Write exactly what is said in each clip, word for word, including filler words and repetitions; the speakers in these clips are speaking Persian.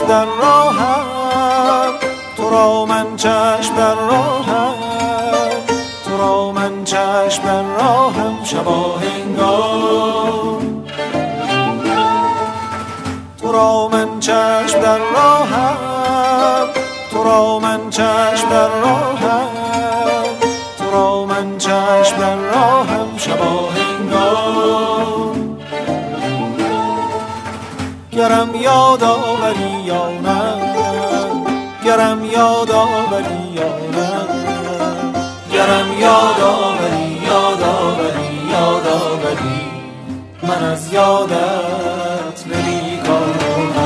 در راهم، تو را من چشم در راهم، تو را من چشم در راهم شبا هنگام، تو را من چشم در راهم، تو را من چشم در راهم، تو را من چشم در راهم شبا هنگام. گرم یاد آوری یا نه، گرم یاد آوری یا نه، گرم یاد آوری یاد آوری یاد آوری من از یادت نمی‌کنم.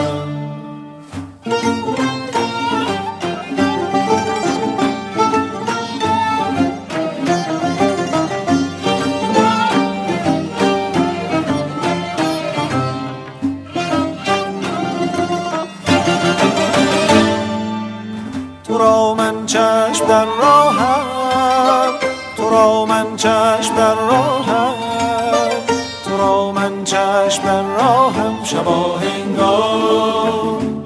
تو را من چشم در راهم، تو را من چشم در راهم، تو را من چشم در راهم شبا هنگام،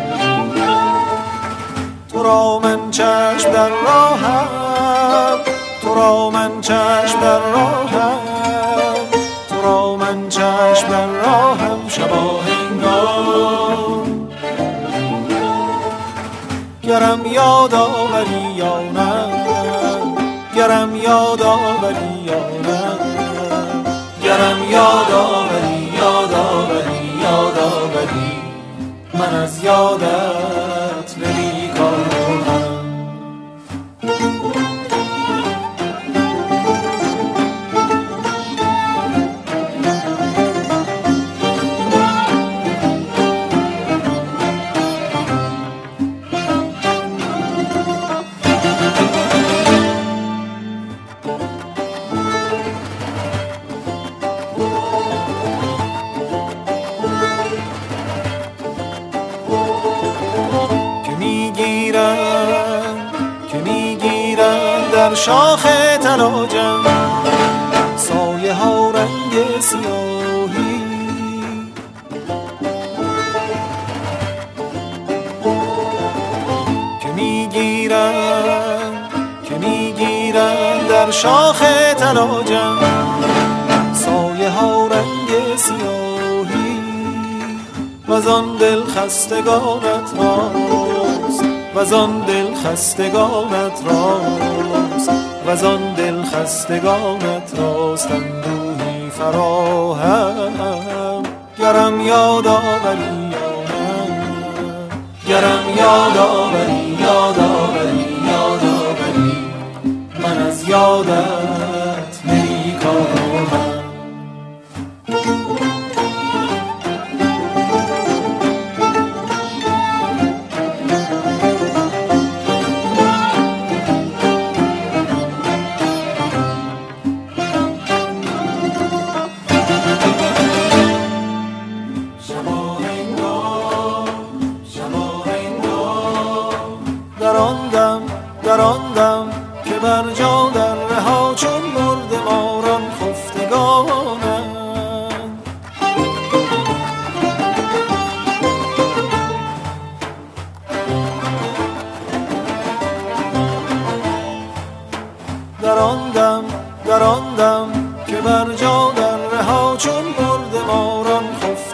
تو را من چشم در راهم، تو را من چشم در راهم، تو را من چشم در راهم شبا هنگام. گرم یاد آوری یا نه، گرم یاد آوری یا نه، گرم یاد آوری یاد آوری یاد آوری من از یادت نمی‌کنم. در شاخ تلاجم سایه ها رنگ سیاهی، که میگیرن که میگیرن در شاخ تلاجم سایه ها رنگ سیاهی. وزان دل خستگانت راست، وزان دل خستگانت راست، وزان دل خستگانت راست اندوهی فراهم. گرم یاد آوری یا نه، گرم یاد آوری یاد آوری یاد آوری من از یادت نمی‌کنم. در آن دم که بر جا در رها چون مرده ماران خفتگانند، در آن دم در آن دم که بر جا در رها چون مرده ماران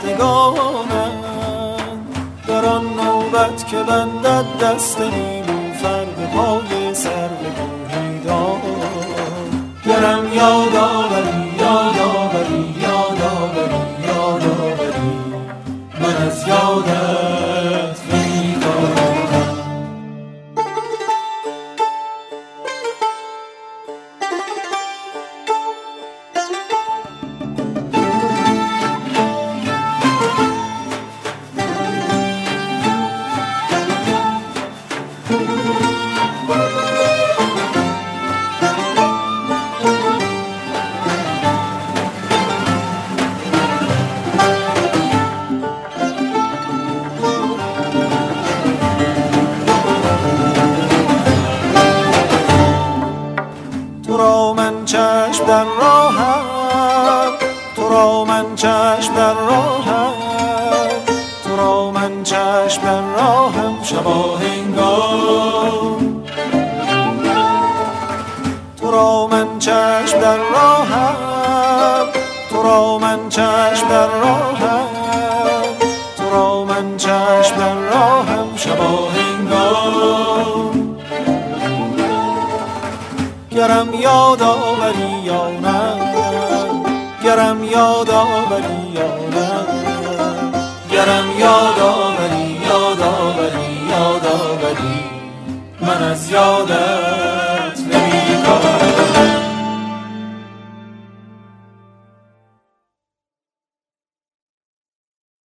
خفتگانند، در آن نوبت که بندد دست نیلوفر به پای سر به کوهی دار. گرم یاد آوری یاد آوری یاد آوری یاد آوری من از یادت نمی‌کنم. چشم در راهم، تو را من چشم در راهم، تو را من چشم در شبا هنگام. تو را من چشم در راهم، تو را من چشم در راهم، تو را من چشم در راهم شبا هنگام. گرم یاد آوری یا نه، گرم یاد آوری یا نه، گرم یاد آوری یاد آوری یاد آوری من از یادم